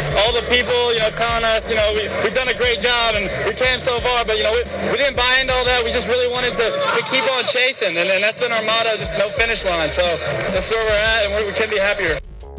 all the people, telling us, we've done a great job and we came so far, but, we didn't buy into all that. We just really wanted to keep on chasing, and that's been our motto, just no finish line. So that's where we're at, and we couldn't be happier.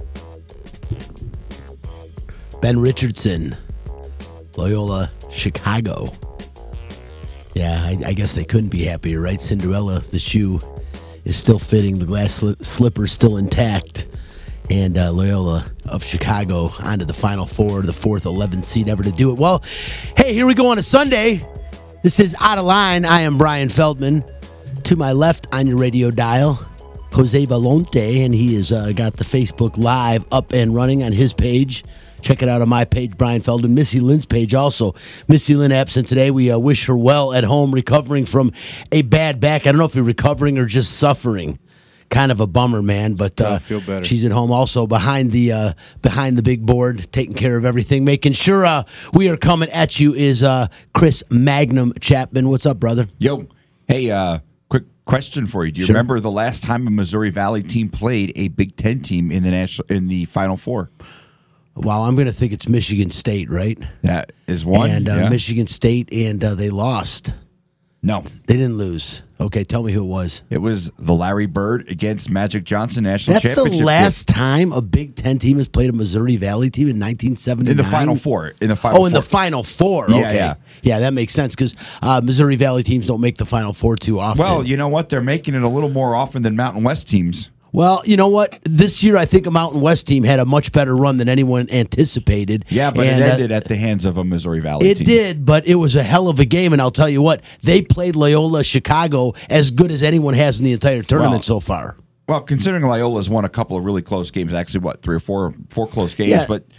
Ben Richardson, Loyola Chicago. Yeah, I guess they couldn't be happier, right? Cinderella, the shoe is still fitting. The glass slipper's still intact. And Loyola of Chicago onto the Final Four, the fourth 11th seed ever to do it. Well, hey, here we go on a Sunday. This is Out of Line. I am Brian Feldman. To my left on your radio dial, Jose Valonte, and he has got the Facebook Live up and running on his page. Check it out on my page, Brian Feldman. Missy Lynn's page also. Missy Lynn absent today. We wish her well at home, recovering from a bad back. I don't know if you're recovering or just suffering. Kind of a bummer, man, but I feel better. She's at home also behind the big board, taking care of everything, making sure we are coming at you is Chris Magnum Chapman. What's up, brother? Yo, hey, quick question for you. Do you remember the last time a Missouri Valley team played a Big Ten team in the Final Four? Well, I'm going to think it's Michigan State, right? That is one. And Michigan State, and they lost. No. They didn't lose. Okay, tell me who it was. It was the Larry Bird against Magic Johnson National Championship. That's the last time a Big Ten team has played a Missouri Valley team in 1979? In the Final Four. In the Final Four. Yeah, okay. Yeah, that makes sense because Missouri Valley teams don't make the Final Four too often. Well, you know what? They're making it a little more often than Mountain West teams. Well, you know what? This year, I think a Mountain West team had a much better run than anyone anticipated. Yeah, but it ended at the hands of a Missouri Valley team. It did, but it was a hell of a game, and I'll tell you what, they played Loyola Chicago as good as anyone has in the entire tournament so far. Well, considering Loyola's won a couple of really close games, actually, what, three or four close games, Yeah. But,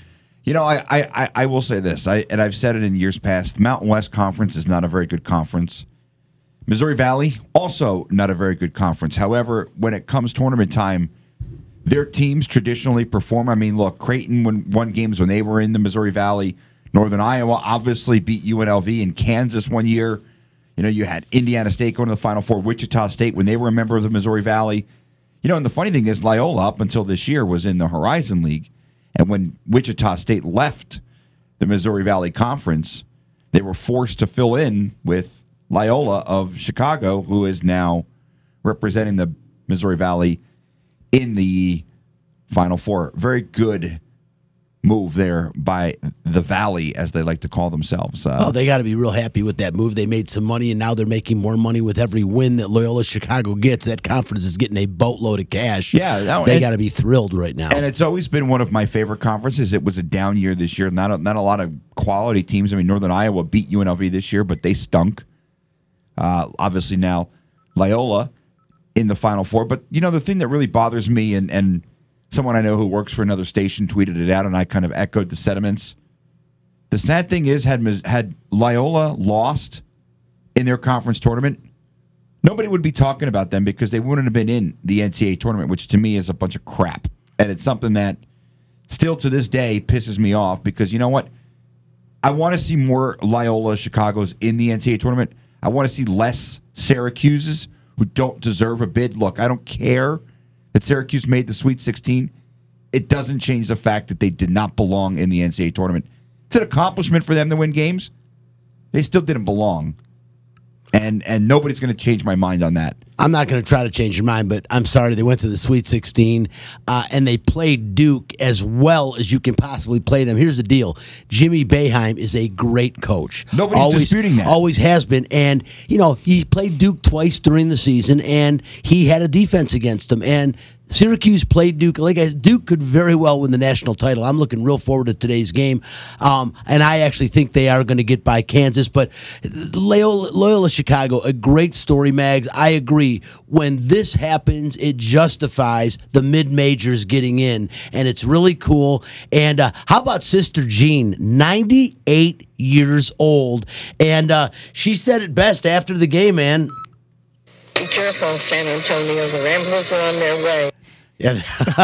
I will say this, and I've said it in years past, the Mountain West Conference is not a very good conference. Missouri Valley, also not a very good conference. However, when it comes tournament time, their teams traditionally perform. I mean, look, Creighton won games when they were in the Missouri Valley. Northern Iowa obviously beat UNLV, and Kansas one year. You had Indiana State going to the Final Four, Wichita State when they were a member of the Missouri Valley. And the funny thing is, Loyola, up until this year, was in the Horizon League. And when Wichita State left the Missouri Valley Conference, they were forced to fill in with Loyola of Chicago, who is now representing the Missouri Valley in the Final Four. Very good move there by the Valley, as they like to call themselves. They got to be real happy with that move. They made some money, and now they're making more money with every win that Loyola Chicago gets. That conference is getting a boatload of cash. Yeah, they got to be thrilled right now. And it's always been one of my favorite conferences. It was a down year this year. Not a lot of quality teams. I mean, Northern Iowa beat UNLV this year, but they stunk. Obviously now Loyola in the Final Four. But, the thing that really bothers me, and someone I know who works for another station tweeted it out, and I kind of echoed the sentiments. The sad thing is, had Loyola lost in their conference tournament, nobody would be talking about them because they wouldn't have been in the NCAA tournament, which to me is a bunch of crap. And it's something that still to this day pisses me off because, you know what? I want to see more Loyola Chicagos in the NCAA tournament. I want to see less Syracuse's who don't deserve a bid. Look, I don't care that Syracuse made the Sweet 16. It doesn't change the fact that they did not belong in the NCAA tournament. It's an accomplishment for them to win games. They still didn't belong. And nobody's going to change my mind on that. I'm not going to try to change your mind, but I'm sorry. They went to the Sweet 16, and they played Duke as well as you can possibly play them. Here's the deal. Jimmy Boeheim is a great coach. Nobody's disputing that. Always has been. And, he played Duke twice during the season, and he had a defense against them. And Syracuse played Duke. Duke could very well win the national title. I'm looking real forward to today's game. And I actually think they are going to get by Kansas. But Loyola Chicago, a great story, Mags. I agree. When this happens, it justifies the mid-majors getting in. And it's really cool. And how about Sister Jean, 98 years old. And she said it best after the game, man. Be careful, San Antonio. The Ramblers are on their way. Yeah.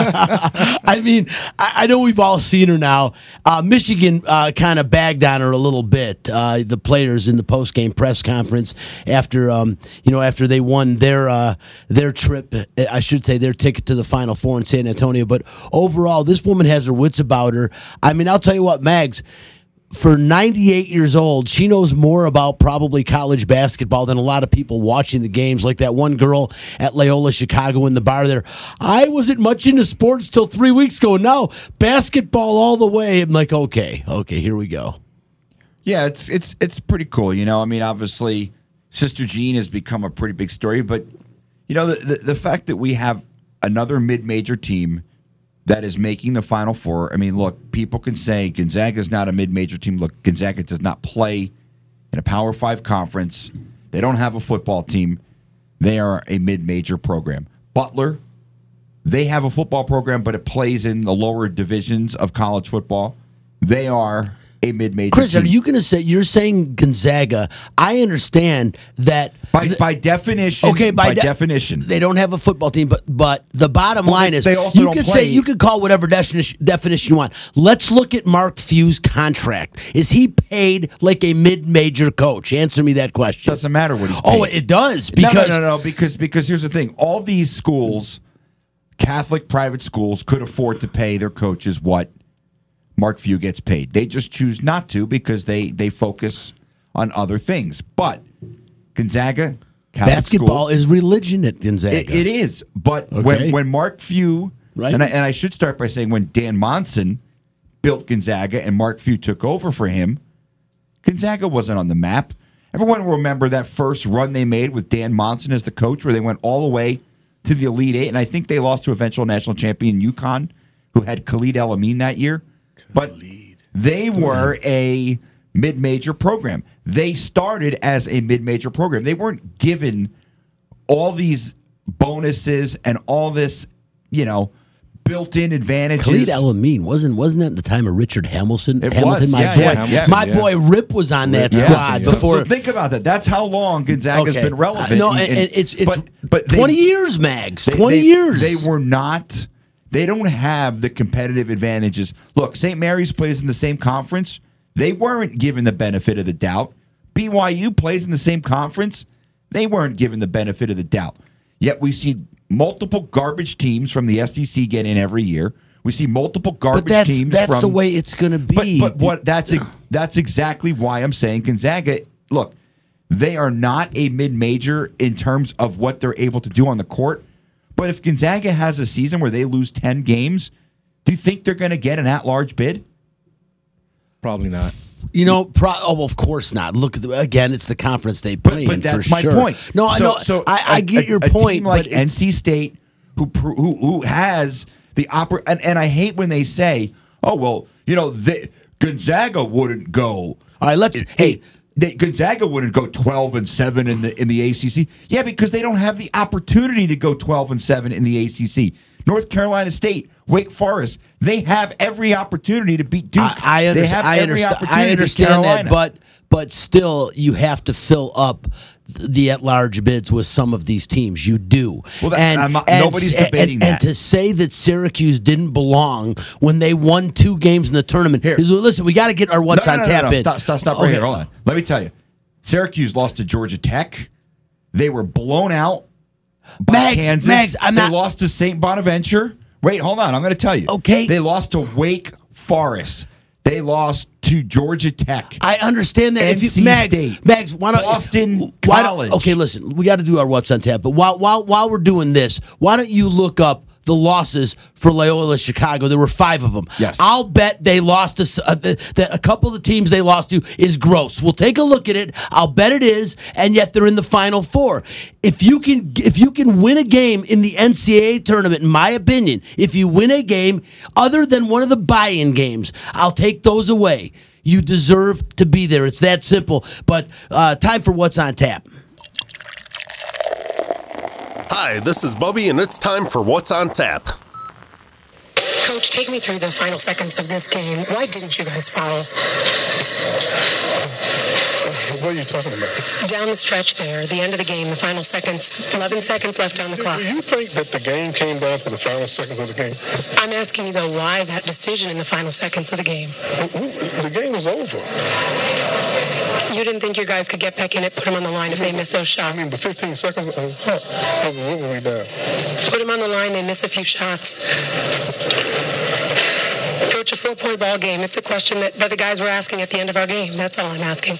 I mean, I know we've all seen her now. Michigan kind of bagged on her a little bit. The players in the post-game press conference after after they won their trip, I should say their ticket to the Final Four in San Antonio. But overall, this woman has her wits about her. I mean, I'll tell you what, Mags. For 98 years old, she knows more about probably college basketball than a lot of people watching the games. Like that one girl at Loyola Chicago in the bar there. I wasn't much into sports till 3 weeks ago. Now basketball all the way. I'm like, okay, here we go. Yeah, it's pretty cool. I mean, obviously, Sister Jean has become a pretty big story. But the fact that we have another mid-major team that is making the Final Four. I mean, look, people can say Gonzaga is not a mid-major team. Look, Gonzaga does not play in a Power 5 conference. They don't have a football team. They are a mid-major program. Butler, they have a football program, but it plays in the lower divisions of college football. They are a mid-major Chris, team. are you going to say, you're saying Gonzaga? I understand that by definition. Okay, by definition, they don't have a football team. But the bottom line is, they also you don't could play. say, you could call whatever definition you want. Let's look at Mark Few's contract. Is he paid like a mid-major coach? Answer me that question. Doesn't matter what he's paid. Oh, it does because no. Because here's the thing: all these schools, Catholic private schools, could afford to pay their coaches what Mark Few gets paid. They just choose not to because they focus on other things. But Gonzaga, Catholic basketball school, is religion at Gonzaga. It is. But Okay. when Mark Few, Right. and I should start by saying when Dan Monson built Gonzaga and Mark Few took over for him, Gonzaga wasn't on the map. Everyone will remember that first run they made with Dan Monson as the coach where they went all the way to the Elite Eight. And I think they lost to eventual national champion UConn, who had Khalid El-Amin that year. But they were a mid-major program. They started as a mid-major program. They weren't given all these bonuses and all this, built-in advantages. Khalid El-Amin wasn't that the time of Richard Hamilton? It was, My boy Rip was on that squad before. So think about that. That's how long Gonzaga's been relevant. No, and it's but 20 years, Mags. 20 years. They were not. They don't have the competitive advantages. Look, St. Mary's plays in the same conference. They weren't given the benefit of the doubt. BYU plays in the same conference. They weren't given the benefit of the doubt. Yet we see multiple garbage teams from the SEC get in every year. We see multiple garbage teams. That's the way it's going to be. But what? That's exactly why I'm saying Gonzaga. Look, they are not a mid-major in terms of what they're able to do on the court. But if Gonzaga has a season where they lose 10 games, do you think they're going to get an at-large bid? Probably not. Of course not. Look, again, it's the conference they play in. But that's for my sure. point. No, I get your point. A team like but NC State, who has the and I hate when they say, "Oh, well, Gonzaga wouldn't go." All right, Gonzaga wouldn't go 12-7 in the ACC. Yeah, because they don't have the opportunity to go 12-7 in the ACC. North Carolina State, Wake Forest, they have every opportunity to beat Duke. I understand that, but still, you have to fill up the at-large bids with some of these teams. You do. Well, nobody's debating that. And to say that Syracuse didn't belong when they won 2 games in the tournament is, listen, we got to get our on tap in. Stop right here. Hold on. Let me tell you. Syracuse lost to Georgia Tech. They were blown out by Kansas. They lost to St. Bonaventure. Wait, hold on. I'm going to tell you. Okay. They lost to Wake Forest. They lost to Georgia Tech. I understand that. NC State. Mags, Boston College. Okay, listen, we got to do our what's on tap. But while we're doing this, why don't you look up the losses for Loyola Chicago? There were 5 of them. Yes. I'll bet they lost that a couple of the teams they lost to is gross. We'll take a look at it. I'll bet it is, and yet they're in the Final Four. If you can win a game in the NCAA tournament, in my opinion, if you win a game other than one of the buy-in games, I'll take those away. You deserve to be there. It's that simple. But time for what's on tap. Hi, this is Bubby, and it's time for What's on Tap. Coach, take me through the final seconds of this game. Why didn't you guys foul? What are you talking about? Down the stretch there, the end of the game, the final seconds, 11 seconds left on the clock. Do you think that the game came down to the final seconds of the game? I'm asking you, though, why that decision in the final seconds of the game? The game was over. You didn't think your guys could get back in it, put them on the line if they miss those shots? I mean, the 15 seconds, what were we down? Put them on the line, they miss a few shots. Coach, a 4-point ball game. It's a question that the guys were asking at the end of our game. That's all I'm asking.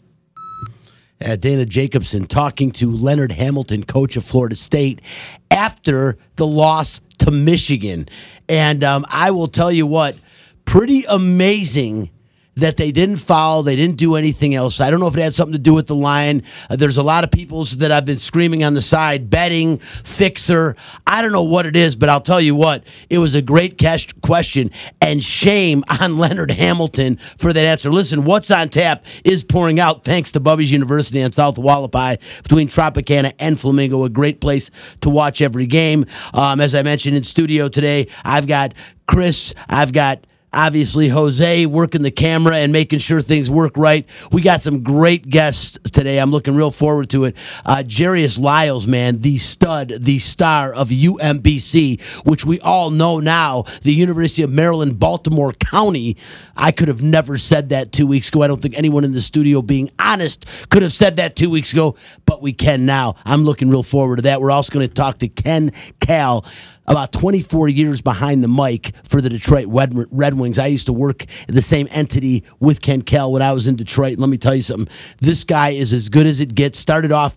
Dana Jacobson talking to Leonard Hamilton, coach of Florida State, after the loss to Michigan. And I will tell you what, pretty amazing that they didn't foul, they didn't do anything else. I don't know if it had something to do with the line. There's a lot of people that I've been screaming on the side, betting, fixer. I don't know what it is, but I'll tell you what, it was a great question, and shame on Leonard Hamilton for that answer. Listen, What's on Tap is pouring out thanks to Bubby's University on South Wallapai between Tropicana and Flamingo, a great place to watch every game. As I mentioned in studio today, I've got Chris, I've got obviously Jose working the camera and making sure things work right. We got some great guests today. I'm looking real forward to it. Jarius Lyles, man, the stud, the star of UMBC, which we all know now, the University of Maryland, Baltimore County. I could have never said that 2 weeks ago. I don't think anyone in the studio, being honest, could have said that 2 weeks ago, but we can now. I'm looking real forward to that. We're also going to talk to Ken Kal, about 24 years behind the mic for the Detroit Red Wings. I used to work in the same entity with Ken Kal when I was in Detroit. Let me tell you something. This guy is as good as it gets. Started off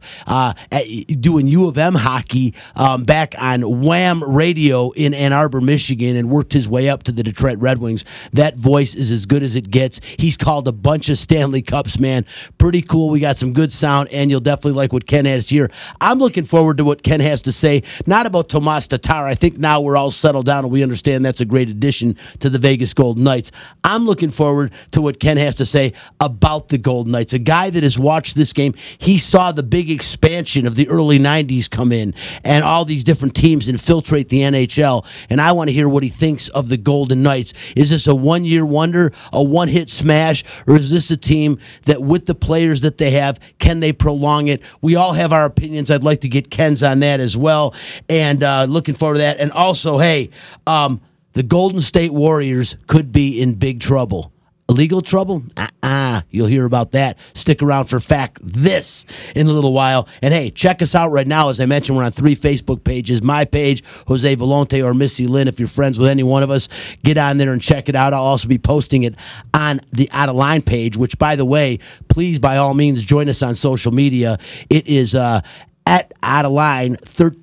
doing U of M hockey back on Wham Radio in Ann Arbor, Michigan, and worked his way up to the Detroit Red Wings. That voice is as good as it gets. He's called a bunch of Stanley Cups, man. Pretty cool. We got some good sound, and you'll definitely like what Ken has here. I'm looking forward to what Ken has to say, not about Tomas Tatar. I think now we're all settled down and we understand that's a great addition to the Vegas Golden Knights. I'm looking forward to what Ken has to say about the Golden Knights. A guy that has watched this game, he saw the big expansion of the early 90s come in and all these different teams infiltrate the NHL, and I want to hear what he thinks of the Golden Knights. Is this a one-year wonder, a one-hit smash, or is this a team that with the players that they have, can they prolong it? We all have our opinions. I'd like to get Ken's on that as well, and looking forward to that. And also, hey, the Golden State Warriors could be in big trouble. Legal trouble? You'll hear about that. Stick around for Fact This in a little while. And hey, check us out right now. As I mentioned, we're on 3 Facebook pages. My page, Jose Volonte or Missy Lynn. If you're friends with any one of us, get on there and check it out. I'll also be posting it on the Out of Line page, which, by the way, please, by all means, join us on social media. It is at Out of Line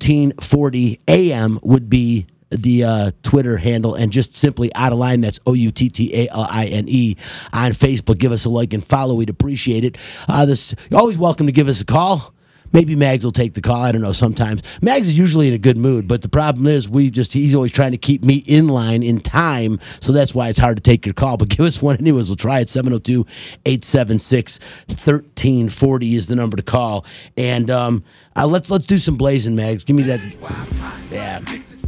1340 AM would be the Twitter handle, and just simply Out of Line. That's OUTTALINE on Facebook. Give us a like and follow. We'd appreciate it. You're always welcome to give us a call. Maybe Mags will take the call. I don't know. Sometimes Mags is usually in a good mood, but the problem is he's always trying to keep me in line in time, so that's why it's hard to take your call. But give us one anyways. We'll try it. 702-876-1340 is the number to call. And let's do some blazing, Mags. Give me that. Yeah.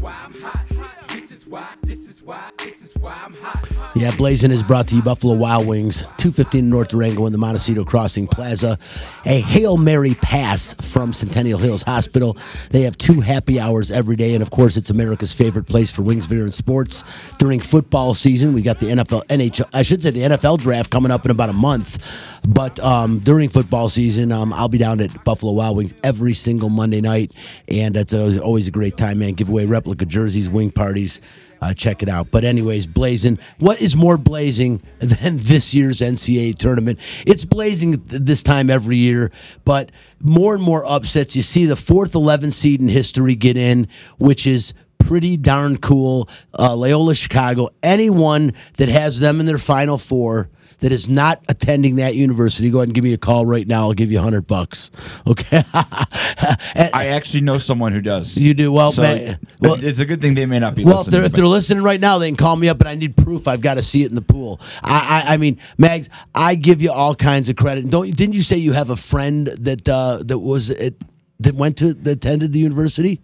Yeah, Blazing is brought to you Buffalo Wild Wings, 215 North Durango in the Montecito Crossing Plaza. A Hail Mary pass from Centennial Hills Hospital. They have 2 happy hours every day, and of course, it's America's favorite place for wings, beer, and sports. During football season, we got the NFL draft coming up in about a month. But during football season, I'll be down at Buffalo Wild Wings every single Monday night, and it's always a great time, man. Give away replica jerseys, wing parties. Check it out. But anyways, blazing. What is more blazing than this year's NCAA tournament? It's blazing this time every year, but more and more upsets. You see the 4th 11 seed in history get in, which is pretty darn cool. Loyola Chicago, anyone that has them in their Final Four that is not attending that university, go ahead and give me a call right now. I'll give you $100. Okay. I actually know someone who does. You do? Well, so it's a good thing they may not be well, listening. If they're listening right now, they can call me up, and I need proof. I've got to see it in the pool. I mean, Mags, I give you all kinds of credit. Didn't you say you have a friend that attended the university?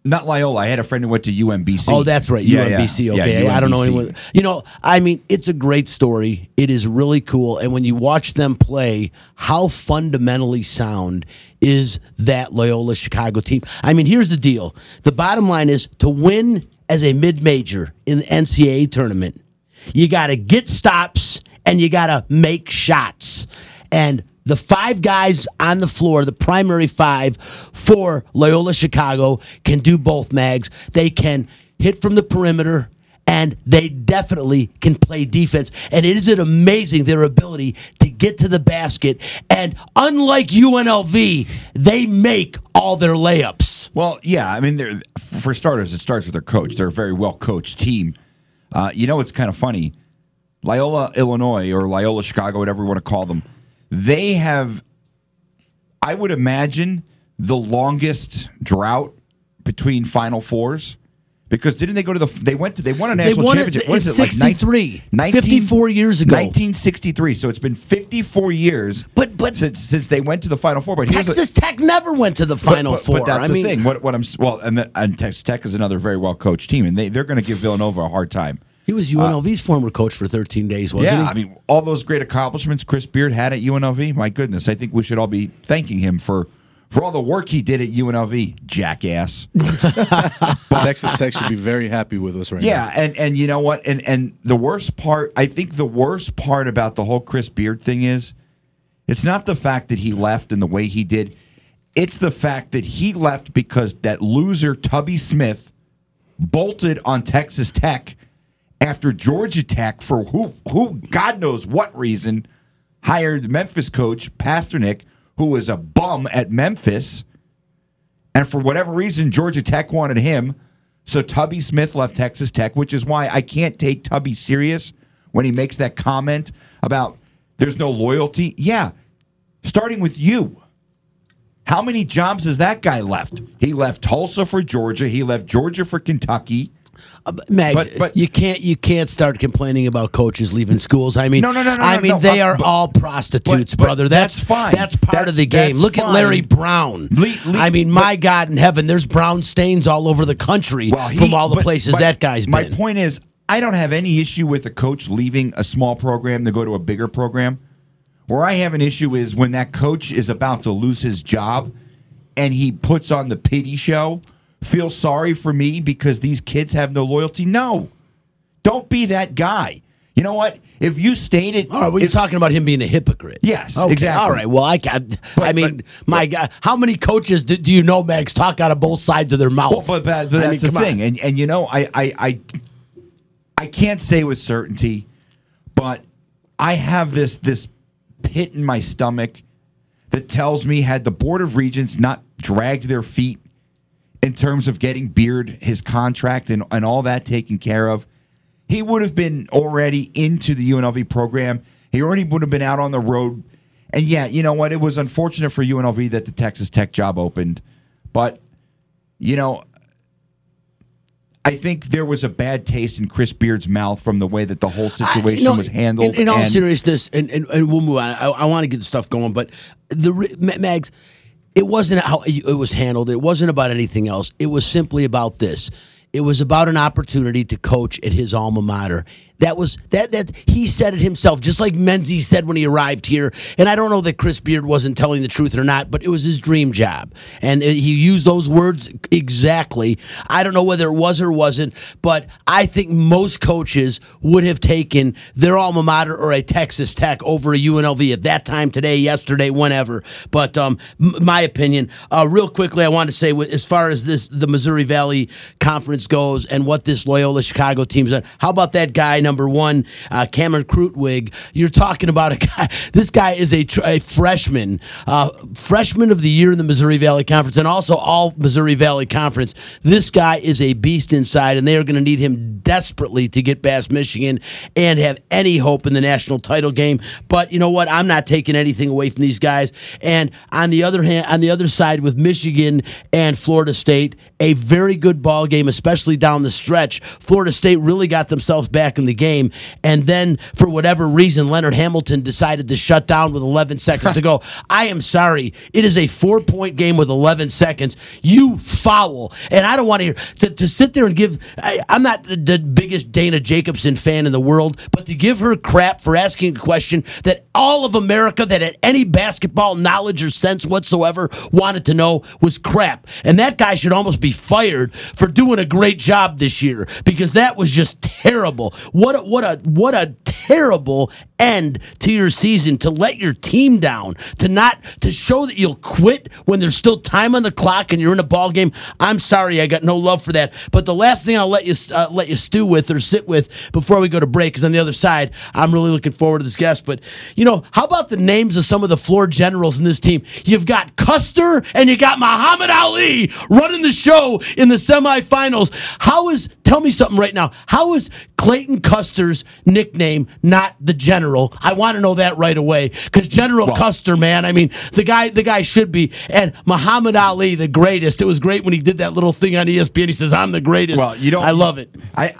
Not Loyola. I had a friend who went to UMBC. Oh, that's right. UMBC. Okay. Yeah, I don't know UMBC. anyone. I mean, it's a great story. It is really cool. And when you watch them play, how fundamentally sound is that Loyola Chicago team? I mean, here's the deal. The bottom line is to win as a mid-major in the NCAA tournament, you got to get stops and you got to make shots. And the 5 guys on the floor, the primary 5 for Loyola Chicago, can do both, Mags. They can hit from the perimeter, and they definitely can play defense. And it is amazing their ability to get to the basket. And unlike UNLV, they make all their layups. Well, yeah. I mean, for starters, it starts with their coach. They're a very well-coached team. It's kind of funny. Loyola, Illinois, or Loyola Chicago, whatever you want to call them, they have, I would imagine, the longest drought between Final Fours. Because didn't they go to they won a national championship? What is it, 63, 54 years ago. 1963. So it's been 54 years since they went to the Final Four. But Texas Tech never went to the Final Four. But that's the thing. And Texas Tech is another very well coached team, and they're going to give Villanova a hard time. He was UNLV's former coach for 13 days, wasn't he? Yeah, I mean, all those great accomplishments Chris Beard had at UNLV, my goodness, I think we should all be thanking him for all the work he did at UNLV, jackass. Texas Tech should be very happy with us right now. Yeah, and you know what? And the worst part, I think the worst part about the whole Chris Beard thing is, it's not the fact that he left and the way he did. It's the fact that he left because that loser Tubby Smith bolted on Texas Tech after Georgia Tech, for who God knows what reason, hired Memphis coach Pasternak, who was a bum at Memphis, and for whatever reason, Georgia Tech wanted him, so Tubby Smith left Texas Tech, which is why I can't take Tubby serious when he makes that comment about there's no loyalty. Yeah, starting with you. How many jobs has that guy left? He left Tulsa for Georgia. He left Georgia for Kentucky. Mags, but you can't start complaining about coaches leaving schools. I mean, no, they are all prostitutes, brother. That's fine. That's part of the game. Look at Larry Brown. I mean, my God in heaven, there's brown stains all over the country from all the places that guy's been. My point is, I don't have any issue with a coach leaving a small program to go to a bigger program. Where I have an issue is when that coach is about to lose his job and he puts on the pity show. Feel sorry for me because these kids have no loyalty. No, don't be that guy. You know what? If you stated, all right, you're talking about him being a hypocrite. Yes, okay, exactly. All right. Well, my God, how many coaches do you know, Max, talk out of both sides of their mouth? Well, but that's the thing, and you know, I can't say with certainty, but I have this pit in my stomach that tells me had the Board of Regents not dragged their feet in terms of getting Beard his contract and all that taken care of, he would have been already into the UNLV program. He already would have been out on the road. And yeah, you know what? It was unfortunate for UNLV that the Texas Tech job opened. But, you know, I think there was a bad taste in Chris Beard's mouth from the way that the whole situation was handled. In all seriousness, and we'll move on. I want to get the stuff going, but Mags, it wasn't how it was handled. It wasn't about anything else. It was simply about this. It was about an opportunity to coach at his alma mater. That was that he said it himself, just like Menzies said when he arrived here. And I don't know that Chris Beard wasn't telling the truth or not, but it was his dream job. And he used those words exactly. I don't know whether it was or wasn't, but I think most coaches would have taken their alma mater or a Texas Tech over a UNLV at that time, today, yesterday, whenever. But my opinion, real quickly, I want to say, as far as the Missouri Valley Conference goes and what this Loyola Chicago team's done, how about that guy, number one, Cameron Krutwig? You're talking about a guy. This guy is a freshman, freshman of the year in the Missouri Valley Conference, and also all Missouri Valley Conference. This guy is a beast inside, and they are going to need him desperately to get past Michigan and have any hope in the national title game. But you know what? I'm not taking anything away from these guys. And on the other hand, on the other side with Michigan and Florida State, a very good ball game, especially down the stretch. Florida State really got themselves back in the game. And then, for whatever reason, Leonard Hamilton decided to shut down with 11 seconds to go. I am sorry. It is a 4-point game with 11 seconds. You foul. And I don't want to hear to sit there and give. I'm not the biggest Dana Jacobson fan in the world, but to give her crap for asking a question that all of America that had any basketball knowledge or sense whatsoever wanted to know was crap. And that guy should almost be fired for doing a great job this year, because that was just terrible. What a terrible end to your season, to let your team down, to show that you'll quit when there's still time on the clock and you're in a ball game. I'm sorry, I got no love for that. But the last thing I'll let you stew with or sit with before we go to break is on the other side. I'm really looking forward to this guest. But how about the names of some of the floor generals in this team? You've got Custer and you got Muhammad Ali running the show in the semifinals. Tell me something right now. How is Clayton Custer's nickname not the General? I want to know that right away, because General Custer, man, I mean, the guy should be. And Muhammad Ali, the greatest. It was great when he did that little thing on ESPN. He says, "I'm the greatest." Well, I love it.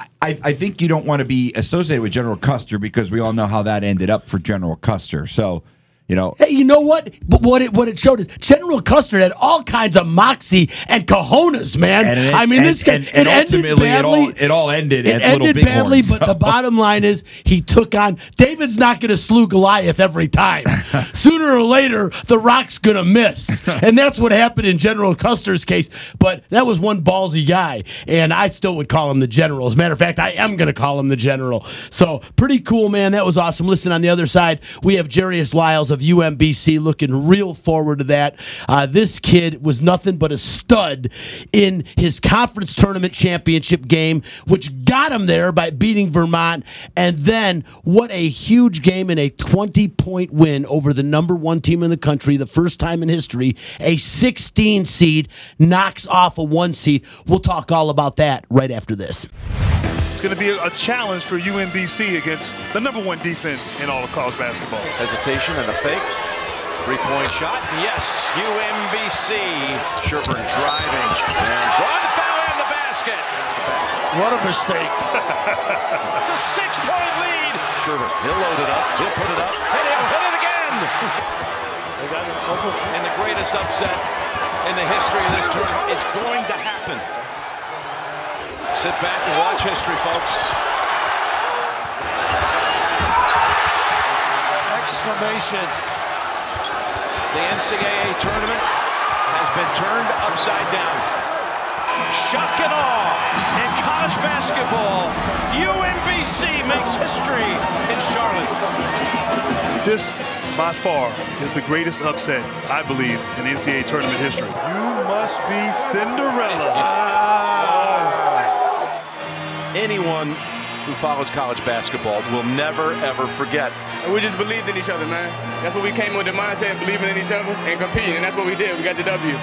I think you don't want to be associated with General Custer, because we all know how that ended up for General Custer. So, hey, you know what? But what it showed is General Custer had all kinds of moxie and cojones, man. This guy. And ultimately, it all ended at Little Bighorn. Badly, but the bottom line is he took on. David's not going to slew Goliath every time. Sooner or later, the Rock's going to miss, and that's what happened in General Custer's case. But that was one ballsy guy, and I still would call him the General. As a matter of fact, I am going to call him the General. So pretty cool, man. That was awesome. Listen, on the other side, we have Jarius Lyles of UMBC, looking real forward to that. This kid was nothing but a stud in his conference tournament championship game, which got him there by beating Vermont. And then what a huge game and a 20-point win over the number one team in the country, the first time in history. A 16 seed knocks off a 1 seed. We'll talk all about that right after this. It's going to be a challenge for UMBC against the number one defense in all of college basketball. Hesitation and a fake. 3-point shot. Yes, UMBC. Sherburne driving and drawing the foul in the basket. What a mistake. It's a 6-point lead. Sherburne, he'll load it up. He'll put it up. And he'll hit it again. And the greatest upset in the history of this tournament is going to happen. Sit back and watch history, folks. Exclamation. The NCAA tournament has been turned upside down. Shock and awe in college basketball. UMBC makes history in Charlotte. This, by far, is the greatest upset, I believe, in NCAA tournament history. You must be Cinderella. Anyone who follows college basketball will never, ever forget. We just believed in each other, man. That's what we came with, the mindset, believing in each other and competing, and that's what we did. We got the W.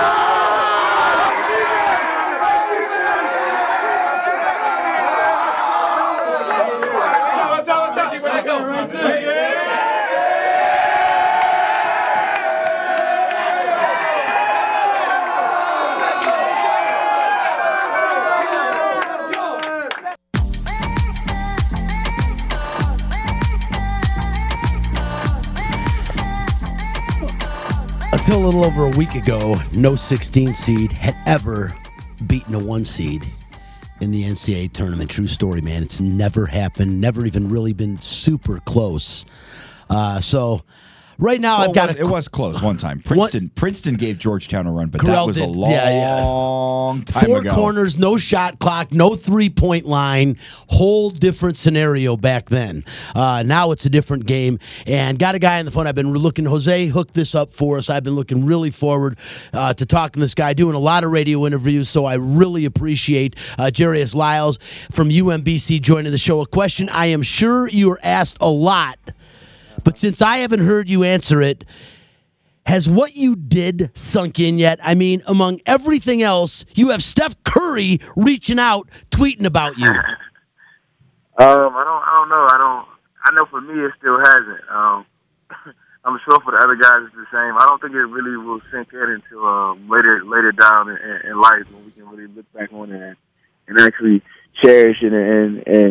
Until a little over a week ago, no 16 seed had ever beaten a 1 seed in the NCAA tournament. True story, man. It's never happened, never even really been super close. So right now it was close one time. Princeton gave Georgetown a run, but that was a long time ago. 4 corners, no shot clock, no 3-point line. Whole different scenario back then. Now it's a different game. And got a guy on the phone. I've been looking. Jose hooked this up for us. I've been looking really forward to talking to this guy, doing a lot of radio interviews, so I really appreciate Jarius Lyles from UMBC joining the show. A question I am sure you are asked a lot, but since I haven't heard you answer it, has what you did sunk in yet? I mean, among everything else, you have Steph Curry reaching out, tweeting about you. I don't know. I know for me it still hasn't. I'm sure for the other guys it's the same. I don't think it really will sink in until later down in life when we can really look back on it and actually cherish it and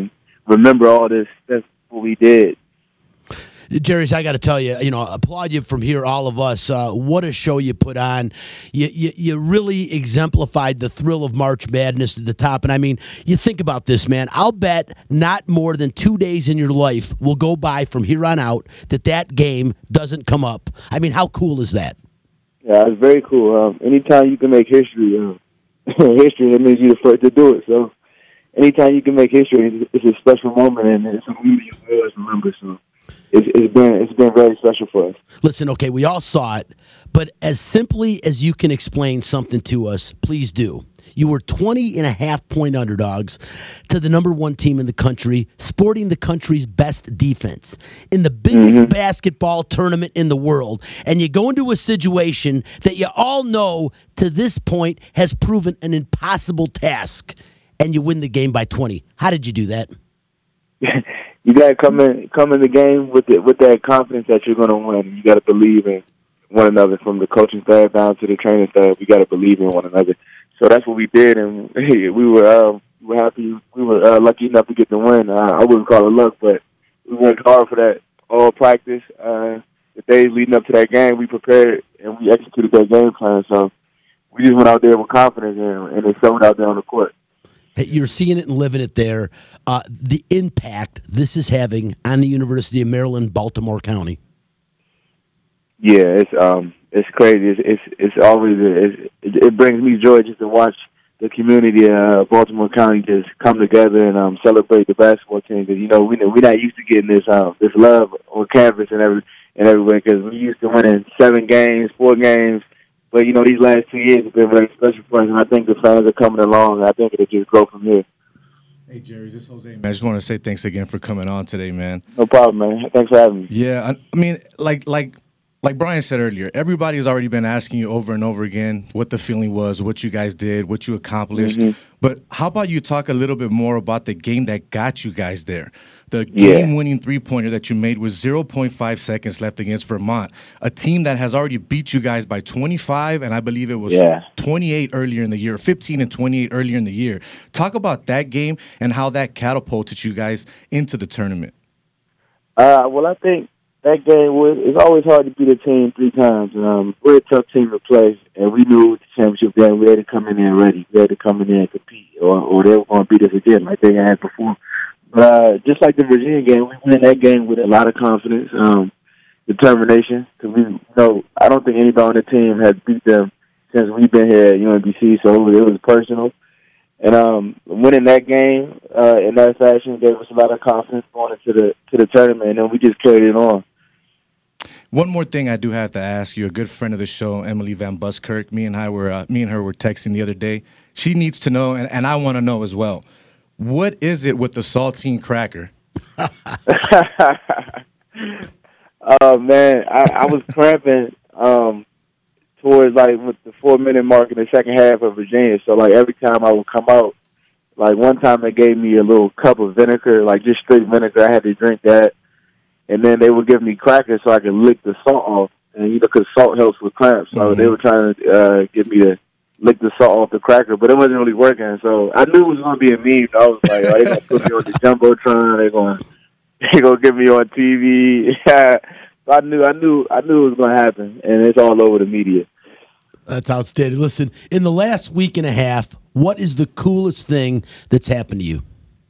remember all this stuff what we did. Jerry's, I got to tell you, applaud you from here, all of us. What a show you put on. You really exemplified the thrill of March Madness at the top. And, I mean, you think about this, man. I'll bet not more than 2 days in your life will go by from here on out that game doesn't come up. I mean, how cool is that? Yeah, it's very cool. Anytime you can make history, history, that means you're the first to do it. So anytime you can make history, it's a special moment, and it's a moment you always remember. So it's been very special for us. Listen, okay, we all saw it, but as simply as you can explain something to us, please do. You were 20.5-point underdogs to the number one team in the country, sporting the country's best defense in the biggest basketball tournament in the world. And you go into a situation that you all know to this point has proven an impossible task, and you win the game by 20. How did you do that? You got to come in the game with that confidence that you're going to win. You got to believe in one another, from the coaching staff down to the training staff. We got to believe in one another. So that's what we did, and we were happy. We were lucky enough to get the win. I wouldn't call it luck, but we worked hard for that all practice. The days leading up to that game, we prepared and we executed that game plan. So we just went out there with confidence, and it showed out there on the court. You're seeing it and living it there. The impact this is having on the University of Maryland, Baltimore County. Yeah, it's crazy. It's always it brings me joy just to watch the community of Baltimore County just come together and celebrate the basketball team. Because we're not used to getting this love on campus and everywhere. Because we used to winning 7 games, 4 games. But, these last 2 years have been very special for us, and I think the fans are coming along, and I think it'll just grow from here. Hey, Jerry, this is Jose, man. I just want to say thanks again for coming on today, man. No problem, man. Thanks for having me. Yeah, I mean, like Brian said earlier, everybody has already been asking you over and over again what the feeling was, what you guys did, what you accomplished. But how about you talk a little bit more about the game that got you guys there? The game-winning three-pointer that you made with 0.5 seconds left against Vermont, a team that has already beat you guys by 25, and I believe it was 28 earlier in the year, 15 and 28 earlier in the year. Talk about that game and how that catapulted you guys into the tournament. Well, I think that game it's always hard to beat a team 3 times. We're a tough team to play, and we knew with the championship game we had to come in there ready. We had to come in there and compete, or they were going to beat us again like they had before. But just like the Virginia game, we win that game with a lot of confidence, determination. Because I don't think anybody on the team has beat them since we've been here at UMBC, so it was personal. And winning that game in that fashion gave us a lot of confidence going into the tournament, and then we just carried it on. One more thing I do have to ask you. A good friend of the show, Emily Van Buskirk, me and her were texting the other day. She needs to know, and I want to know as well. What is it with the saltine cracker? Oh, man, I was cramping towards, with the 4-minute mark in the second half of Virginia. So, every time I would come out, one time they gave me a little cup of vinegar, just straight vinegar. I had to drink that. And then they would give me crackers so I could lick the salt off. And, because salt helps with cramps. So they were trying to get me to lick the salt off the cracker, but it wasn't really working. So I knew it was going to be a meme. I was like, they're going to put me on the Jumbotron. They're going to get me on TV. So I knew it was going to happen, and it's all over the media. That's outstanding. Listen, in the last week and a half, what is the coolest thing that's happened to you?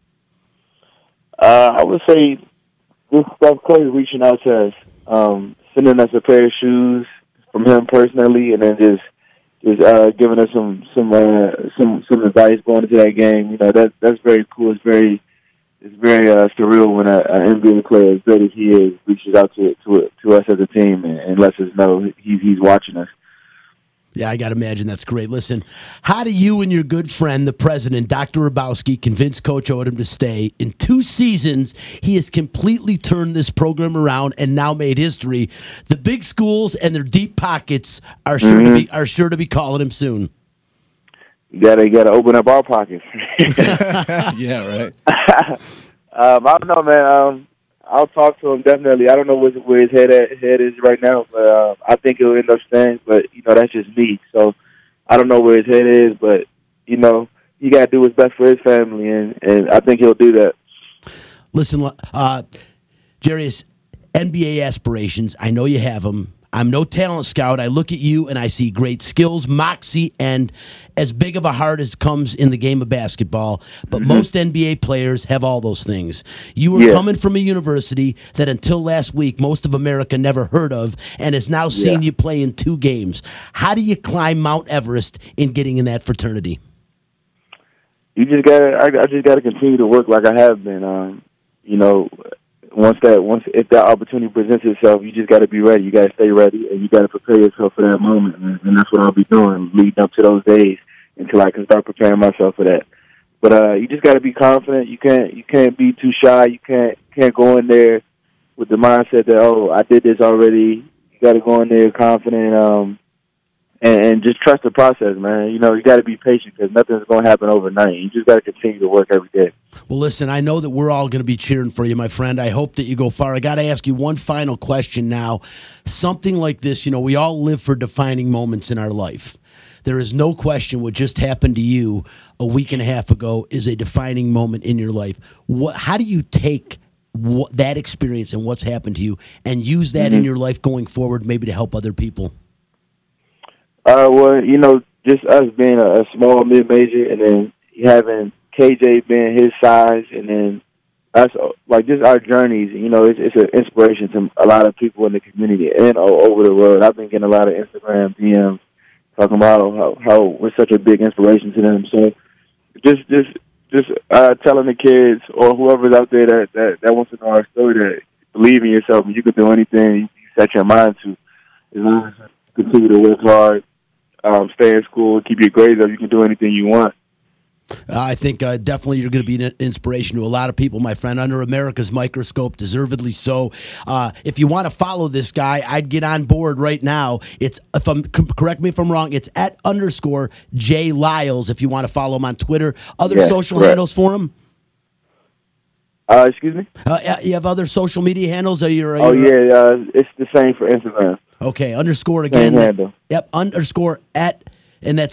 I would say this Steph Curry reaching out to us, sending us a pair of shoes from him personally, and then just giving us some advice going into that game. That's very cool. It's very surreal when an NBA player as good as he is reaches out to us as a team and lets us know he's watching us. Yeah, I got to imagine that's great. Listen, how do you and your good friend, the president, Dr. Hrabowski, convince Coach Odom to stay? In 2 seasons, he has completely turned this program around and now made history. The big schools and their deep pockets are sure to be calling him soon. You gotta open up our pockets. Yeah, right. I don't know, man. I'll talk to him definitely. I don't know where his head is right now, but I think he'll end up staying. But that's just me. So I don't know where his head is, but he got to do what's best for his family, and I think he'll do that. Listen, Jarius, NBA aspirations, I know you have them. I'm no talent scout. I look at you and I see great skills, moxie, and as big of a heart as comes in the game of basketball. But most NBA players have all those things. You were coming from a university that until last week, most of America never heard of and has now seen you play in 2 games. How do you climb Mount Everest in getting in that fraternity? I just gotta continue to work like I have been. If that opportunity presents itself, you just got to be ready. You got to stay ready, and you got to prepare yourself for that moment. And that's what I'll be doing leading up to those days until I can start preparing myself for that. But you just got to be confident. You can't be too shy. You can't go in there with the mindset that I did this already. You got to go in there confident. And just trust the process, man. You got to be patient because nothing's going to happen overnight. You just got to continue to work every day. Well, listen, I know that we're all going to be cheering for you, my friend. I hope that you go far. I got to ask you one final question now. Something like this, we all live for defining moments in our life. There is no question what just happened to you a week and a half ago is a defining moment in your life. How do you take that experience and what's happened to you and use that in your life going forward, maybe to help other people? Just us being a small mid-major and then having KJ being his size and then us, just our journeys, it's an inspiration to a lot of people in the community and all over the world. I've been getting a lot of Instagram DMs talking about how we're such a big inspiration to them. So just telling the kids or whoever's out there that wants to know our story that believe in yourself and you can do anything you set your mind to. As long as you continue to work hard, stay in school, keep your grades up, you can do anything you want. I think definitely you're going to be an inspiration to a lot of people, my friend, under America's microscope, deservedly so. If you want to follow this guy, I'd get on board right now. Correct me if I'm wrong, it's @_Jay Lyles if you want to follow him on Twitter. Other social handles for him? Excuse me? You have other social media handles? It's the same for Instagram. Okay, underscore again. Same handle. Yep, underscore and that's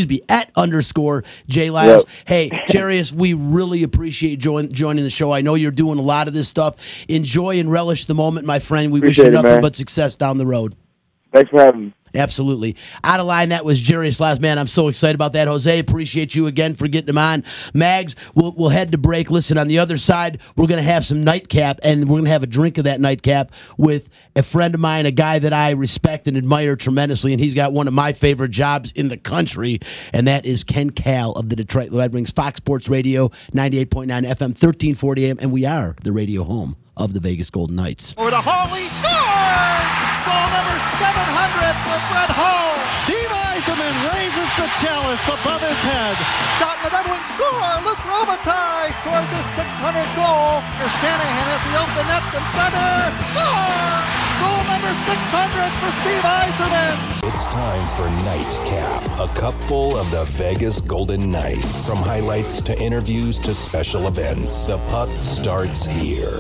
@_ Jay Lyles. Yep. Hey, Jarius, we really appreciate joining the show. I know you're doing a lot of this stuff. Enjoy and relish the moment, my friend. We wish you nothing but success down the road. Thanks for having me. Absolutely. Out of line, that was Jarius Lyles. Man, I'm so excited about that. Jose, appreciate you again for getting him on. Mags, we'll head to break. Listen, on the other side, we're going to have some nightcap, and we're going to have a drink of that nightcap with a friend of mine, a guy that I respect and admire tremendously, and he's got one of my favorite jobs in the country, and that is Ken Kal of the Detroit Red Wings, Fox Sports Radio, 98.9 FM, 1340 AM, and we are the radio home of the Vegas Golden Knights. Over to Hall, he scores! Goal number 700 for Brett Hall. Steve Yzerman raises the chalice above his head. Shot in the Red Wings score. Luc Robitaille scores his 600th goal. Here's Shanahan as he opens the net from center. Score! Goal number 600 for Steve Yzerman. It's time for Nightcap, a cupful of the Vegas Golden Knights. From highlights to interviews to special events, the puck starts here.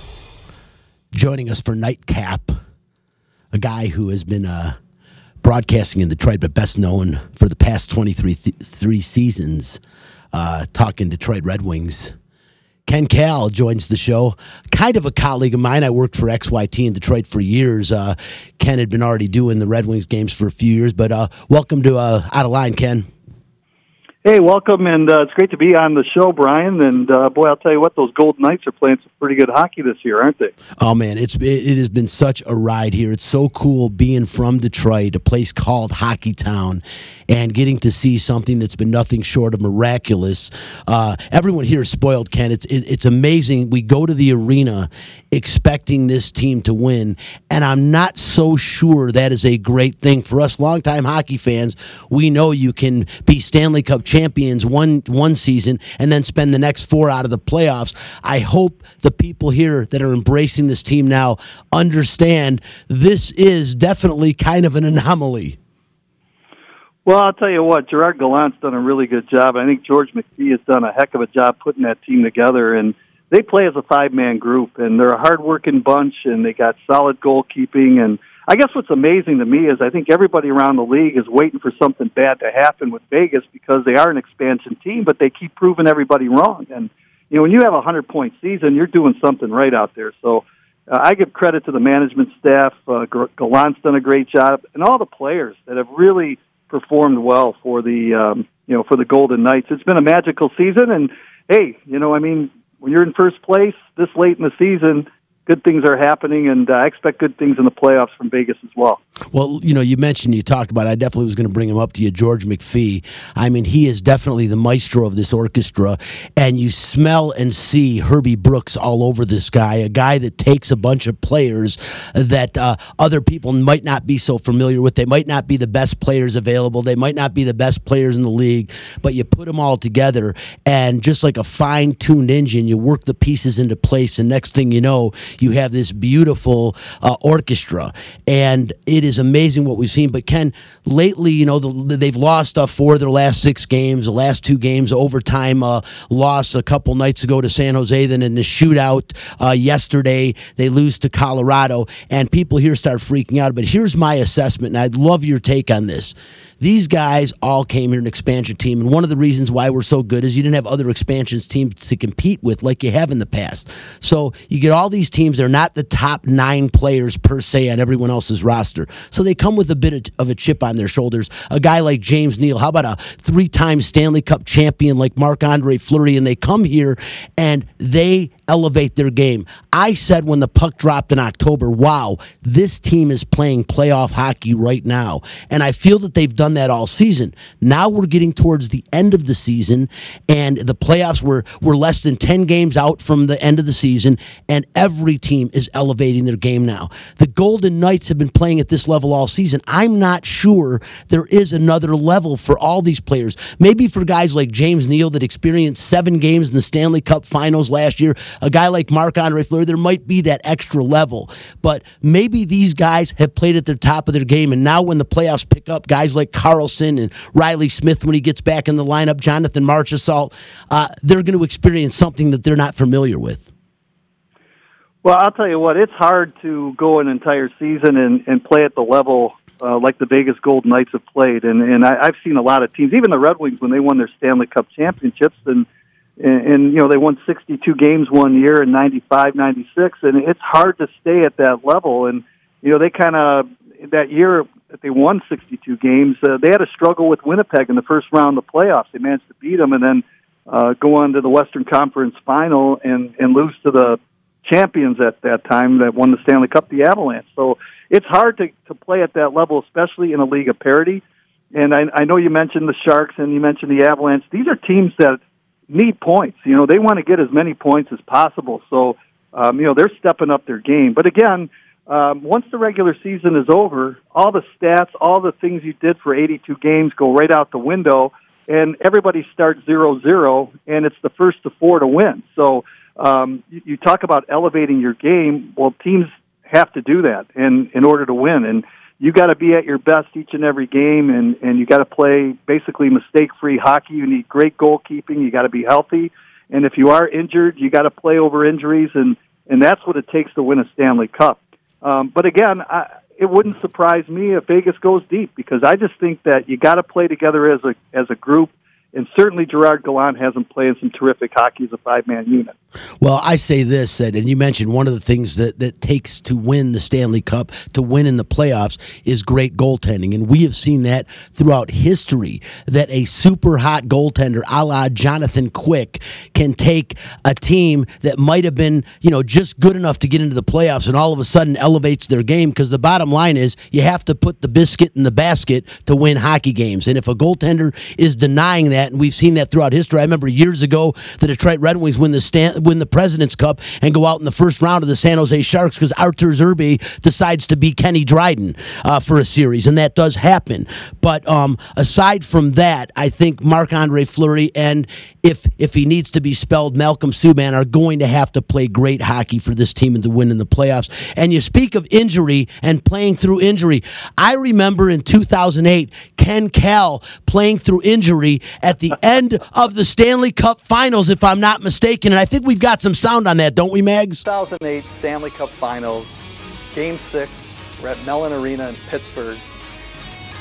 Joining us for Nightcap, a guy who has been broadcasting in Detroit, but best known for the past 23 seasons, talking Detroit Red Wings. Ken Kal joins the show. Kind of a colleague of mine. I worked for XYT in Detroit for years. Ken had been already doing the Red Wings games for a few years, but welcome to Out of Line, Ken. Hey, welcome, and it's great to be on the show, Brian. And boy, I'll tell you what, those Golden Knights are playing some pretty good hockey this year, aren't they? Oh man, it has been such a ride here. It's so cool being from Detroit, a place called Hockey Town, and getting to see something that's been nothing short of miraculous. Everyone here is spoiled, Ken. It's amazing. We go to the arena expecting this team to win, and I'm not so sure that is a great thing for us longtime hockey fans. We know you can be Stanley Cup champions one season and then spend the next 4 out of the playoffs. I hope the people here that are embracing this team now understand this is definitely kind of an anomaly. Well, I'll tell you what, Gerard Gallant's done a really good job. I think George McPhee has done a heck of a job putting that team together, and they play as a 5-man group, and they're a hard-working bunch, and they got solid goalkeeping. And I guess what's amazing to me is I think everybody around the league is waiting for something bad to happen with Vegas because they are an expansion team, but they keep proving everybody wrong. And, when you have a 100-point season, you're doing something right out there. So I give credit to the management staff. Gallant's done a great job, and all the players that have really performed well for the for the Golden Knights. It's been a magical season, and hey, when you're in first place this late in the season, good things are happening, and I expect good things in the playoffs from Vegas as well. Well, you talked about it. I definitely was going to bring him up to you, George McPhee. I mean, he is definitely the maestro of this orchestra, and you smell and see Herbie Brooks all over this guy, a guy that takes a bunch of players that other people might not be so familiar with. They might not be the best players available. They might not be the best players in the league, but you put them all together, and just like a fine-tuned engine, you work the pieces into place, and next thing you know, you have this beautiful orchestra, and it is amazing what we've seen. But Ken, lately, they've lost 4 of their last 6 games, the last 2 games, overtime loss a couple nights ago to San Jose, then in the shootout yesterday, they lose to Colorado, and people here start freaking out. But here's my assessment, and I'd love your take on this. These guys all came here an expansion team, and one of the reasons why we're so good is you didn't have other expansions teams to compete with like you have in the past. So you get all these teams, they're not the top 9 players per se on everyone else's roster. So they come with a bit of a chip on their shoulders. A guy like James Neal, how about a 3-time Stanley Cup champion like Marc-Andre Fleury, and they come here and they elevate their game. I said when the puck dropped in October, wow, this team is playing playoff hockey right now. And I feel that they've done that all season. Now we're getting towards the end of the season, and the playoffs were less than 10 games out from the end of the season, and every team is elevating their game now. The Golden Knights have been playing at this level all season. I'm not sure there is another level for all these players. Maybe for guys like James Neal that experienced 7 games in the Stanley Cup Finals last year, a guy like Marc-Andre Fleury, there might be that extra level. But maybe these guys have played at the top of their game, and now when the playoffs pick up, guys like Carlson and Riley Smith, when he gets back in the lineup, Jonathan Marchessault, they're going to experience something that they're not familiar with. Well, I'll tell you what, it's hard to go an entire season and play at the level like the Vegas Golden Knights have played. And I've seen a lot of teams, even the Red Wings, when they won their Stanley Cup championships, and they won 62 games one year in 95, 96, and it's hard to stay at that level. And, they kind of, that year that they won 62 games, they had to struggle with Winnipeg in the first round of the playoffs. They managed to beat them and then go on to the Western Conference Final and lose to the champions at that time that won the Stanley Cup, the Avalanche. So it's hard to play at that level, especially in a league of parity. And I know you mentioned the Sharks and you mentioned the Avalanche. These are teams that need points. They want to get as many points as possible. So, they're stepping up their game. But again, once the regular season is over, all the stats, all the things you did for 82 games go right out the window, and everybody starts 0-0, and it's the first to 4 to win. So you talk about elevating your game. Well, teams have to do that in order to win, and you got to be at your best each and every game, and you got to play basically mistake-free hockey. You need great goalkeeping. You got to be healthy, and if you are injured, you got to play over injuries, and that's what it takes to win a Stanley Cup. But again, it wouldn't surprise me if Vegas goes deep, because I just think that you got to play together as a group. And certainly Gerard Gallant hasn't played some terrific hockey as a 5-man unit. Well, I say this, and you mentioned one of the things that takes to win the Stanley Cup, to win in the playoffs, is great goaltending. And we have seen that throughout history, that a super hot goaltender a la Jonathan Quick can take a team that might have been, just good enough to get into the playoffs and all of a sudden elevates their game, because the bottom line is you have to put the biscuit in the basket to win hockey games. And if a goaltender is denying that, and we've seen that throughout history. I remember years ago the Detroit Red Wings win the President's Cup and go out in the first round of the San Jose Sharks because Artur Zerbe decides to be Kenny Dryden for a series, and that does happen. But aside from that, I think Marc-Andre Fleury and if he needs to be spelled, Malcolm Subban are going to have to play great hockey for this team and to win in the playoffs. And you speak of injury and playing through injury. I remember in 2008, Ken Kal playing through injury at the end of the Stanley Cup Finals, if I'm not mistaken. And I think we've got some sound on that, don't we, Mags? 2008 Stanley Cup Finals, Game 6. We're at Mellon Arena in Pittsburgh.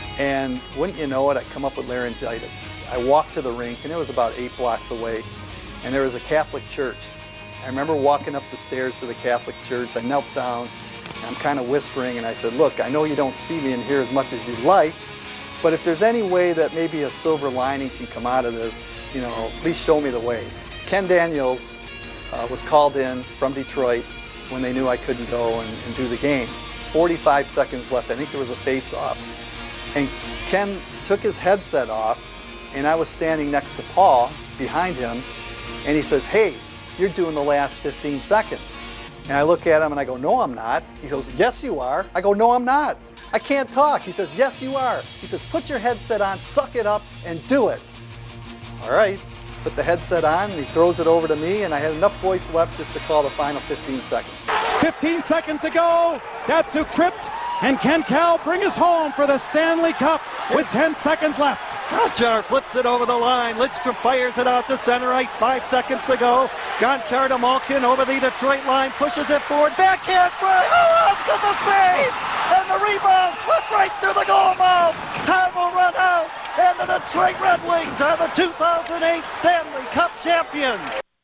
And wouldn't you know it, I come up with laryngitis. I walked to the rink, and it was about 8 blocks away. and there was a Catholic church. I remember walking up the stairs to the Catholic church. I knelt down, and I'm kind of whispering, and I said, look, I know you don't see me in here as much as you'd like, but if there's any way that maybe a silver lining can come out of this, at least show me the way. Ken Daniels was called in from Detroit when they knew I couldn't go and do the game. 45 seconds left. I think there was a face-off. And Ken took his headset off, and I was standing next to Paul behind him, and he says, hey, you're doing the last 15 seconds. And I look at him and I go, no, I'm not. He goes, yes, you are. I go, no, I'm not. I can't talk. He says, yes, you are. He says, put your headset on, suck it up, and do it. All right. Put the headset on, and he throws it over to me, and I had enough voice left just to call the final 15 seconds. 15 seconds to go. Datsyuk tripped, and Ken Kal bring us home for the Stanley Cup with 10 seconds left. Gonchar flips it over the line. Lidstrom fires it out to center ice. 5 seconds to go. Gonchar to Malkin over the Detroit line. Pushes it forward. Backhand for Oscar the save. And the rebound slipped right through the goal mouth. Time will run out. And the Detroit Red Wings are the 2008 Stanley Cup champions.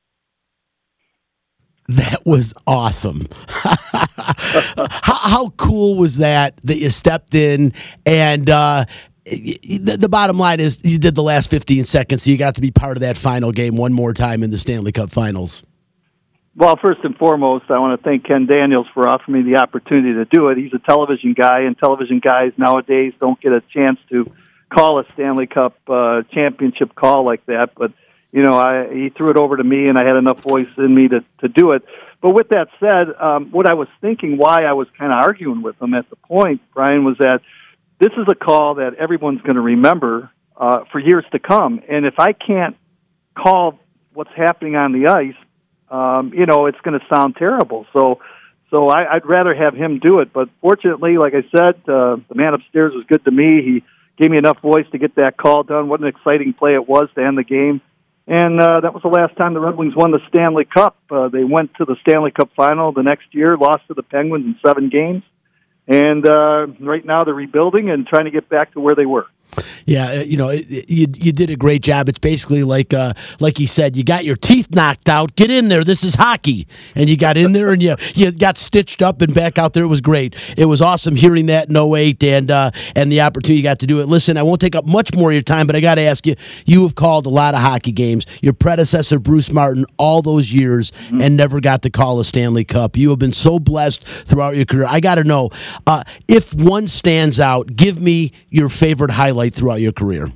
That was awesome. How cool was that you stepped in and the bottom line is you did the last 15 seconds, so you got to be part of that final game one more time in the Stanley Cup Finals. Well, first and foremost, I want to thank Ken Daniels for offering me the opportunity to do it. He's a television guy, and television guys nowadays don't get a chance to call a Stanley Cup championship call like that. But, he threw it over to me, and I had enough voice in me to do it. But with that said, what I was thinking, why I was kind of arguing with him at the point, Brian, was that this is a call that everyone's going to remember for years to come. And if I can't call what's happening on the ice, it's going to sound terrible. So I'd rather have him do it. But fortunately, like I said, the man upstairs was good to me. He gave me enough voice to get that call done. What an exciting play it was to end the game. And that was the last time the Red Wings won the Stanley Cup. They went to the Stanley Cup final the next year, lost to the Penguins in 7 games. And right now they're rebuilding and trying to get back to where they were. Yeah, you did a great job. It's basically like you said, you got your teeth knocked out. Get in there. This is hockey. And you got in there and you got stitched up and back out there. It was great. It was awesome hearing that in 08 and the opportunity you got to do it. Listen, I won't take up much more of your time, but I got to ask you, you have called a lot of hockey games. Your predecessor, Bruce Martin, all those years and never got to call a Stanley Cup. You have been so blessed throughout your career. I got to know, if one stands out, give me your favorite highlight throughout your career.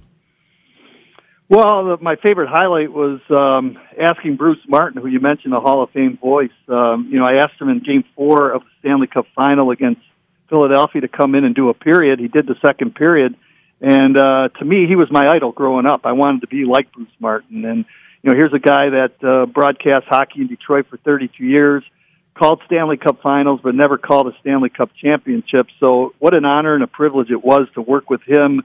Well, my favorite highlight was asking Bruce Martin, who you mentioned, the Hall of Fame voice. I asked him in Game 4 of the Stanley Cup Final against Philadelphia to come in and do a period. He did the second period, and to me, he was my idol growing up. I wanted to be like Bruce Martin, and here's a guy that broadcast hockey in Detroit for 32 years, called Stanley Cup Finals, but never called a Stanley Cup championship. So what an honor and a privilege it was to work with him.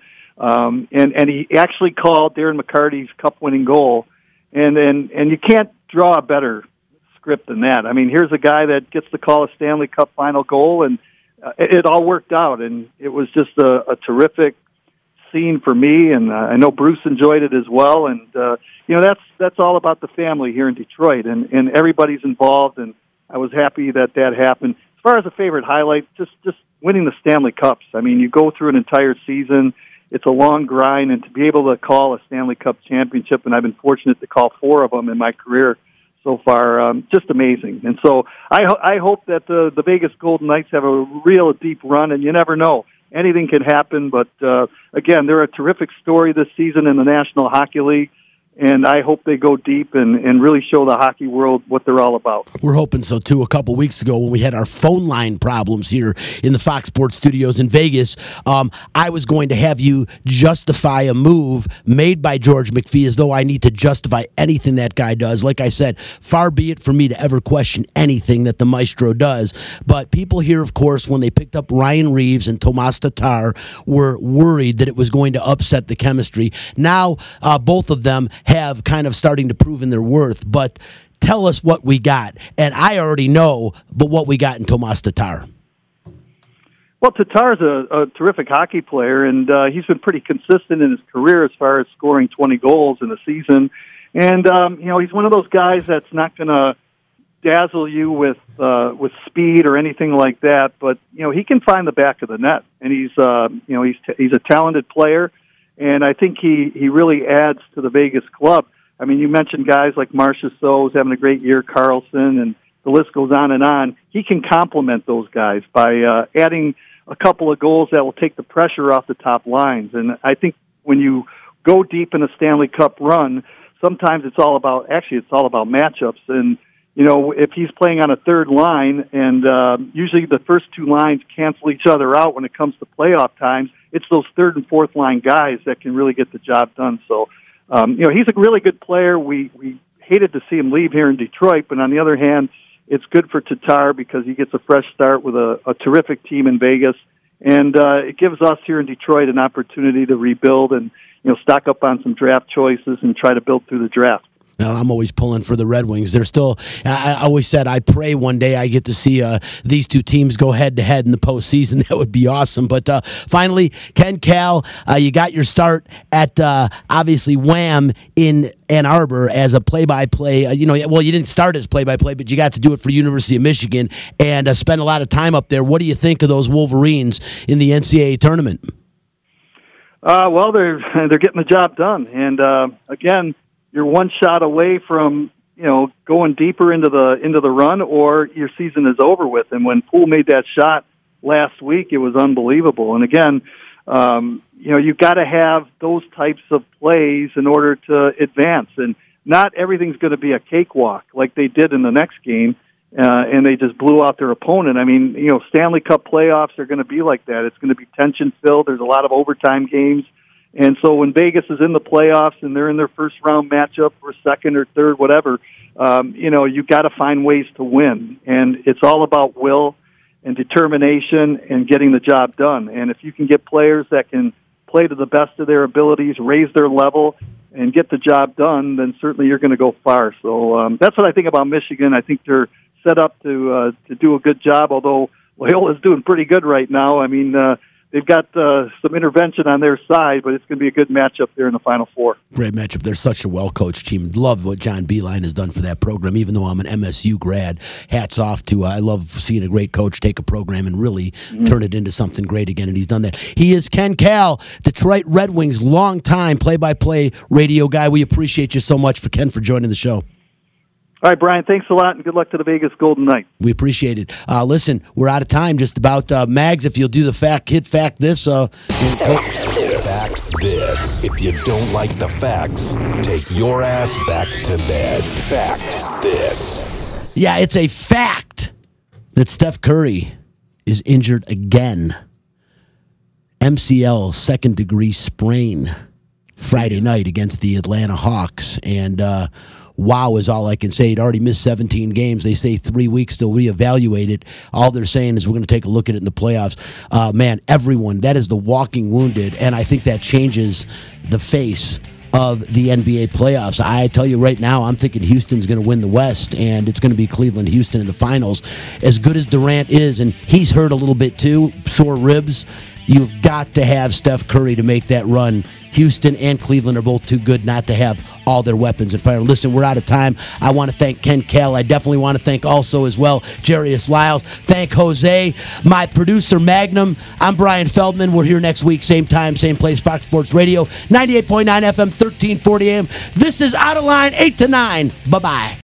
And he actually called Darren McCarty's cup-winning goal, and you can't draw a better script than that. I mean, here's a guy that gets to call a Stanley Cup final goal, and it all worked out, and it was just a terrific scene for me, and I know Bruce enjoyed it as well, and that's all about the family here in Detroit, and everybody's involved, and I was happy that happened. As far as a favorite highlight, just winning the Stanley Cups. I mean, you go through an entire season. It's a long grind, and to be able to call a Stanley Cup championship, and I've been fortunate to call 4 of them in my career so far, just amazing. And so I hope that the Vegas Golden Knights have a real deep run, and you never know. Anything can happen, but again, they're a terrific story this season in the National Hockey League. And I hope they go deep and really show the hockey world what they're all about. We're hoping so, too. A couple weeks ago when we had our phone line problems here in the Fox Sports Studios in Vegas, I was going to have you justify a move made by George McPhee as though I need to justify anything that guy does. Like I said, far be it for me to ever question anything that the Maestro does. But people here, of course, when they picked up Ryan Reeves and Tomas Tatar, were worried that it was going to upset the chemistry. Now, both of them have kind of starting to prove in their worth, but tell us what we got. And I already know, but what we got in Tomas Tatar. Well, Tatar's a terrific hockey player, and he's been pretty consistent in his career as far as scoring 20 goals in a season. And he's one of those guys that's not going to dazzle you with speed or anything like that, but he can find the back of the net, and he's a talented player, and I think he really adds to the Vegas club. I mean, you mentioned guys like Marchessault having a great year, Carlson, and the list goes on and on. He can complement those guys by adding a couple of goals that will take the pressure off the top lines. And I think when you go deep in a Stanley Cup run, sometimes it's all about matchups. And, if he's playing on a third line, and usually the first two lines cancel each other out when it comes to playoff times, it's those third and fourth line guys that can really get the job done. So, he's a really good player. We hated to see him leave here in Detroit, but on the other hand, it's good for Tatar because he gets a fresh start with a terrific team in Vegas, and it gives us here in Detroit an opportunity to rebuild and stock up on some draft choices and try to build through the draft. Well, I'm always pulling for the Red Wings. They're still, I always said, I pray one day I get to see these two teams go head-to-head in the postseason. That would be awesome. But finally, Ken Kal, you got your start at, obviously, Wham in Ann Arbor as a play-by-play. You didn't start as play-by-play, but you got to do it for University of Michigan and spend a lot of time up there. What do you think of those Wolverines in the NCAA tournament? Well, they're getting the job done. And, again, you're one shot away from going deeper into the run, or your season is over with. And when Poole made that shot last week, it was unbelievable. And again, you've got to have those types of plays in order to advance. And not everything's going to be a cakewalk like they did in the next game, and they just blew out their opponent. I mean, Stanley Cup playoffs are going to be like that. It's going to be tension-filled. There's a lot of overtime games. And so when Vegas is in the playoffs and they're in their first round matchup or second or third, whatever, you've got to find ways to win. And it's all about will and determination and getting the job done. And if you can get players that can play to the best of their abilities, raise their level, and get the job done, then certainly you're going to go far. So that's what I think about Michigan. I think they're set up to do a good job, although Loyola's doing pretty good right now. I mean, they've got some intervention on their side, but it's going to be a good matchup there in the Final Four. Great matchup. They're such a well-coached team. Love what John Beilein has done for that program, even though I'm an MSU grad. Hats off to I love seeing a great coach take a program and really turn it into something great again, and he's done that. He is Ken Kal, Detroit Red Wings longtime play-by-play radio guy. We appreciate you so much, Ken, for joining the show. All right, Brian, thanks a lot, and good luck to the Vegas Golden Knights. We appreciate it. Listen, we're out of time just about. Mags, if you'll do the fact this. Fact this. If you don't like the facts, take your ass back to bed. Fact this. Yeah, it's a fact that Steph Curry is injured again. MCL, second-degree sprain, Friday night against the Atlanta Hawks. And wow is all I can say. He'd already missed 17 games. They say 3 weeks to reevaluate it. All they're saying is we're going to take a look at it in the playoffs. Man, everyone, that is the walking wounded, and I think that changes the face of the NBA playoffs. I tell you right now, I'm thinking Houston's going to win the West, and it's going to be Cleveland-Houston in the finals. As good as Durant is, and he's hurt a little bit too, sore ribs, you've got to have Steph Curry to make that run. Houston and Cleveland are both too good not to have all their weapons in fire. Listen, we're out of time. I want to thank Ken Kal. I definitely want to thank also as well Jarius Lyles. Thank Jose, my producer Magnum. I'm Brian Feldman. We're here next week, same time, same place, Fox Sports Radio, 98.9 FM, 1340 AM. This is Out of Line, 8 to 9. Bye-bye.